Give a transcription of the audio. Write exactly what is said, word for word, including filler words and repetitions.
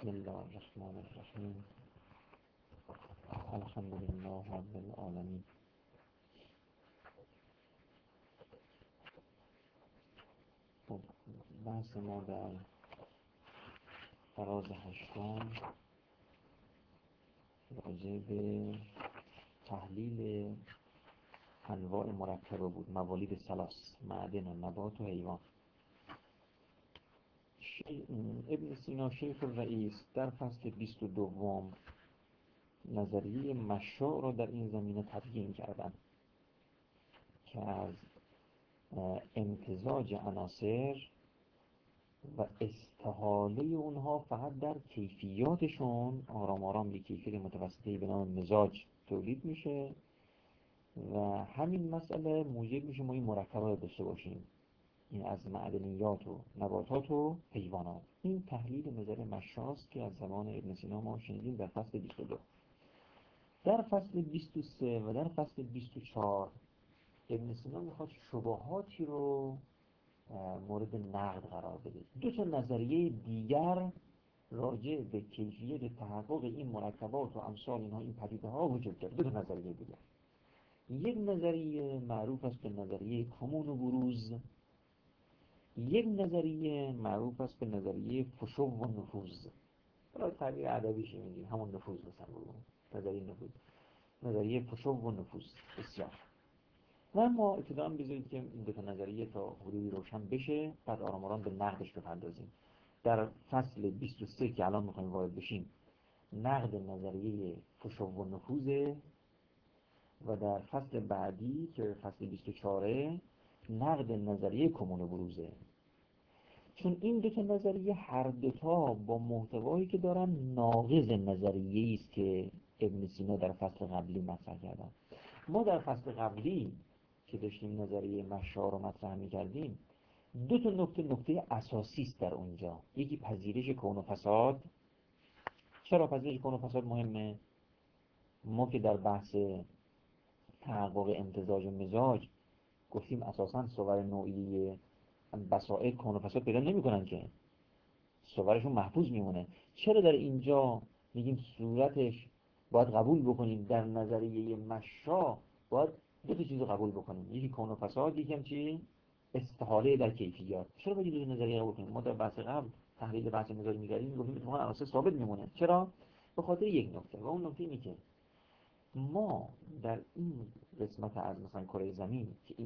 بسم الله الرحمن الرحیم. الحمدلله رب العالمین. خب بحث ما در فراز هشتم راجع به تحلیل انواع مرکبه بود، موالید ثلاث، معدن و نبات و حیوان. ابن سینا شیخ الرئیس در فصل بیست و دوم نظریه مشاع را در این زمینه تبیین کردند که از امتزاج عناصر و استحاله اونها فقط در کیفیاتشون آرام آرام یک کیفیت متوسطی به نام مزاج تولید میشه و همین مسئله موجب میشه ما این مرکبات داشته باشیم، این از معدنیات و نباتات و حیوانات. این تحلیل نظر مشاست که از زمان ابن سینا ما شنیدیم در فصل بیست و دو. در فصل بیست و سه و در فصل بیست و چهار ابن سینا میخواد شبهاتی رو مورد نقد قرار بده. دو تا نظریه دیگر راجع به کیفیت تحقق این مرکبات و امثال اینها، این پدیده ها وجود داره. دو تا نظریه دیگر. یک نظریه معروف است به نظریه کمون و بروز، یک نظریه معروف است به نظریه فشو و نفوذ. برای تعبیر ادبیش میگیم همون نفوذ مثلا بگیم، نظریه نفوذ، نظریه فشو و نفوذ. بسیار. و ما ابتداً بذارید که این دو تا نظریه تا حدودی روشن بشه، بعد آرام آرام به نقدش بپردازیم. در فصل بیست و سه که الان میخوایم وارد بشیم نقد نظریه فشو و نفوذ و در فصل بعدی که فصل بیست و چهار نقد نظریه کمون و بروزه. چون این دو تا نظریه هر دوتا با محتوایی که دارن ناقض نظریه‌ای است که ابن سینا در فصل قبلی مطرح کردن. ما در فصل قبلی که داشتیم نظریه مشاع رو مطرح می‌کردیم دو تا نکته نکته اساسی است در اونجا. یکی پذیرش کون و فساد. چرا پذیرش کون و فساد مهمه؟ ما که در بحث تحقق امتزاج و مزاج گفتیم اساساً صور نوعی بسائط کون و فساد پیدا نمی‌کنن که صورشون محفوظ میمونه. چرا در اینجا میگیم صورتش باید قبول بکنیم؟ در نظریه مشاع باید دو تا چیز رو قبول بکنیم، یکی کون و فساد، یکی هم چی؟ استحاله در کیفیات. چرا باید دو تا نظریه قبول کنیم؟ ما در بحث قبل تحلیل بحث مزاج می‌کردیم گفتیم اتفاقا اساس ثابت میمونه. چرا؟ به خاطر یک نکته، و اون نکته اینه که ما در این قسمت از مثلا کره زمین که